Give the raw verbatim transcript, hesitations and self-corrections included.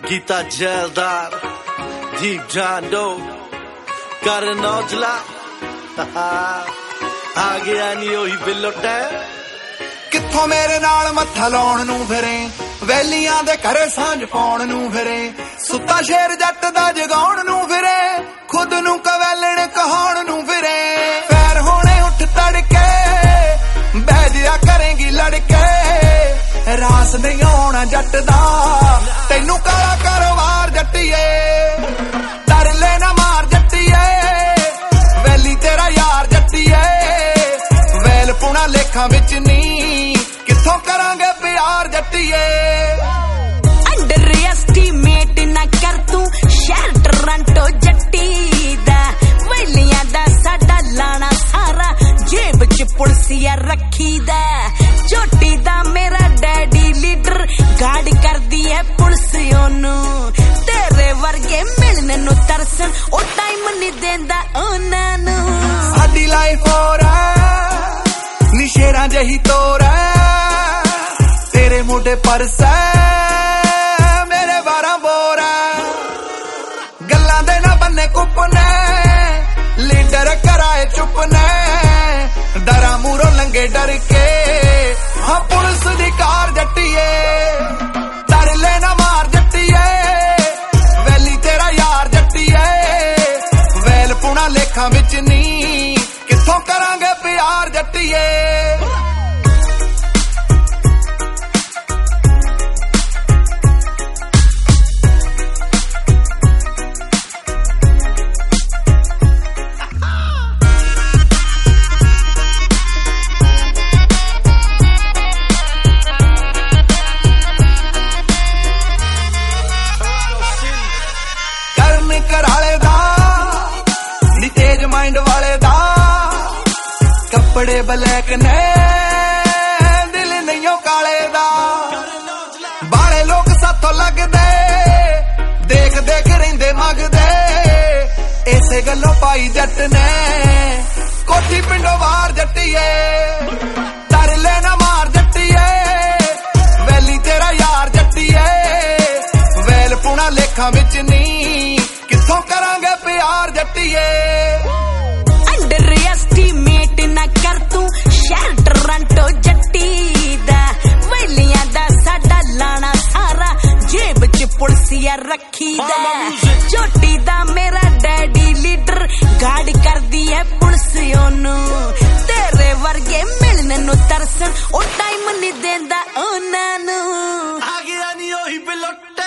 Gita zaildar jeep जांडो ਕਰਨ ਔਜਲਾ ਆ ਗਿਆ ਨੀ ਉਹੀ ਬਿੱਲੋ ਟਾਈਮ ਕਿੱਥੋਂ ਮੇਰੇ ਨਾਲ ਮੱਥਾ ਲਾਉਣ ਨੂੰ ਫਿਰੇ ਵੈਲੀਆਂ ਦੇ ਘਰੇ ਸਾਂਝ ਪਾਉਣ ਨੂੰ ਫਿਰੇ ਸੁੱਤਾ ਸ਼ੇਰ ਜੱਟ ਦਾ ਜਗਾਉਣ ਨੂੰ ਫਿਰੇ ਖੁਦ ਨੂੰ ਕਵੈਲਣ ਕਹਾਉਣ ਨੂੰ ਫਿਰੇ ਪੈਰ ਹੋਣੇ ਉੱਠ ਤੜਕੇ ਬਹਿ ਜਿਆ ਕਰੇਂਗੀ ਲੜਕੇ ਰਾਸ ਨਹੀਂ ਆਉਣਾ ਜੱਟ ਦਾ ਤੈਨੂੰ ਕਾਲਾ ਕਾਰੋਬਾਰ ਜੱਟੀਏ ਡਰ ਲੈ ਨਾ ਮਾਰ ਜੱਟੀਏ ਵੈਲੀ ਤੇਰਾ ਯਾਰ ਜੱਟੀਏ ਵੈਲ ਪੁਣਾ ਲੇਖਾਂ ਵਿੱਚ ਨਹੀਂ ਕਿੱਥੋਂ ਕਰਾਂਗੇ ਪਿਆਰ ਜੱਟੀਏ ਅੰਡਰ ਐਸਟੀਮੇਟ ਨਾ ਕਰ ਤੂੰ ਸ਼ਹਿਰ ਟੋਰਾਂਟੋ ਜੱਟੀ ਦਾ ਵੈਲੀਆਂ ਦਾ ਸਾਡਾ ਲਾਣਾ ਸਾਰਾ ਜੇਬ ਚ ਪੁਲਸੀਆ ਰੱਖੀਦਾ ਝੋਟੀ ਦਾ ਮੇਰਾ ਡੈਡੀ ਲੀਡਰ ਗਾਰਡ ਕਰਦੀ ਐ ਪੁਲਿਸ ਉਹਨੂੰ ਤੇਰੇ ਵਰਗੇ ਮਿਲਣ ਨੂੰ ਤਰਸਣ ਉਹ ਟਾਈਮ ਨਹੀਂ ਦਿੰਦਾ ਉਹਨਾਂ ਨੂੰ ਸਾਡੀ ਲਾਈਫ ਹੋਰ ਨੀ ਸ਼ੇਰਾਂ ਜਹੀ ਤੋਰ ਤੇਰੇ ਮੋਢੇ ਪਰਸ ਮੇਰੇ ਬਾਰਾਂ ਬੋਰ ਗੱਲਾਂ ਦੇ ਨਾ ਬੰਨੇ ਕੁੱਪਨੇ ਲੀਡਰ ਕਰਾਏ ਚੁੱਪ ਨੇ ਡਰਾਂ ਮੂਰੋਂ ਲੰਗੇ ਡਰ ਕੇ ਹਾਂ ਪੁਲਿਸ ਦੀ ਕਾਰ ਜੱਟੀਏ ਡਰ ਲੈ ਨਾ ਮਾਰ ਜੱਟੀਏ ਵੈਲੀ ਤੇਰਾ ਯਾਰ ਜੱਟੀਏ ਵੈਲ ਪੁਣਾ ਲੇਖਾਂ ਵਿੱਚ ਨਹੀਂ ਕਿੱਥੋਂ ਕਰਾਂਗੇ ਪਿਆਰ ਜੱਟੀਏ ਕਰਾਲੇ ਦਾ ਨੀ ਤੇਜ ਮਾਈਂਡ ਵਾਲੇ ਦਾ ਕੱਪੜੇ ਬਲੈਕ ਨੇ ਦਿਲ ਨਹੀਂਓ ਕਾਲੇ ਦਾ ਬਾਲੇ ਲੋਕ ਸਾਥੋਂ ਲੱਗਦੇ ਦੇਖ ਦੇਖ ਰਹਿੰਦੇ ਮਗਦੇ ਇਸੇ ਗੱਲੋਂ ਪਾਈ ਜੱਟ ਨੇ ਕੋਠੀ ਪਿੰਡੋਂ ਬਾਹਰ ਜੱਟੀਏ ਡਰ ਲੈ ਨਾ ਮਾਰ ਜੱਟੀਏ ਵੈਲੀ ਤੇਰਾ ਯਾਰ ਜੱਟੀਏ ਵੈਲ ਪੁਣਾ ਲੇਖਾਂ ਵਿੱਚ ਨਹੀਂ ਕਿੱਥੋਂ ਕਰਾਂਗੇ ਪਿਆਰ ਜੱਟੀਏ ਅੰਡਰ ਐਸਟੀਮੇਟ ਨਾ ਕਰ ਤੂੰ ਸ਼ਹਿਰ ਟੋਰਾਂਟੋ ਜੱਟੀ ਦਾ ਵੈਲੀਆਂ ਦਾ ਸਾਡਾ ਲਾਣਾ ਸਾਰਾ ਜੇਬ ਚ ਪੁਲਸੀਆ ਰੱਖੀਦਾ ਝੋਟੀ ਦਾ ਮੇਰਾ ਡੈਡੀ ਲੀਡਰ ਗਾਰਡ ਕਰਦੀ ਐ ਪੁਲਿਸ ਉਹਨੂੰ ਤੇਰੇ ਵਰਗੇ ਮਿਲਣ ਨੂੰ ਤਰਸਣ ਉਹ ਟਾਈਮ ਨਹੀਂ ਦਿੰਦਾ ਉਹਨਾਂ ਨੂੰ ਆ ਗਿਆ ਨੀ ਉਹੀ ਬਿੱਲੋ